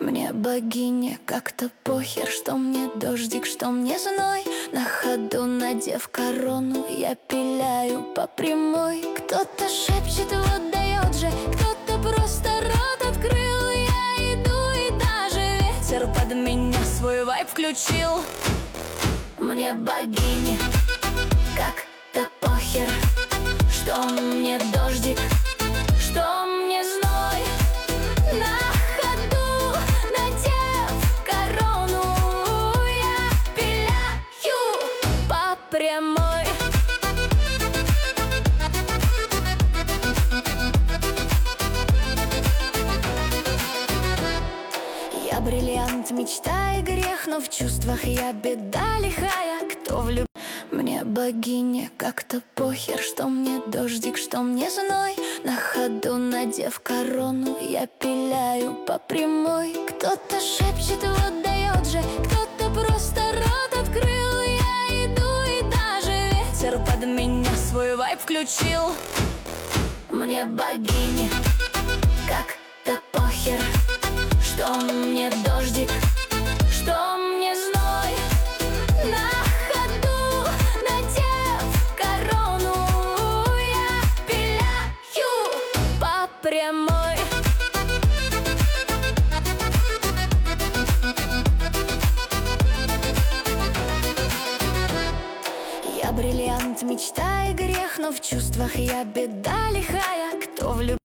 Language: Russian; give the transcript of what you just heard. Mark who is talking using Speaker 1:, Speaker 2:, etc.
Speaker 1: Мне богиня как-то похер, что мне дождик, что мне зной. На ходу надев корону, я пиляю по прямой. Кто-то шепчет, вот дает же, кто-то просто рот открыл. Я иду, и даже ветер под меня свой вайб включил. Мне богиня как-то похер, что мне дождик, что мне зной. На ходу надев корону, я пиляю по прямой. Я бриллиант, мечта и грех, но в чувствах я беда лихая. Кто влюб... Мне богиня как-то похер, что мне дождик, что мне зной. На ходу надев корону, я пиляю по прямой. Кто-то шепчет, вот дает же, кто-то просто рот открыл. Я иду, и даже ветер под меня свой вайб включил. Мне богиня как-то похер, что мне дождик, что мне зной. На ходу надев корону, я пиляю по прямой. Я бриллиант, мечта и грех, но в чувствах я беда лихая. Кто влюб...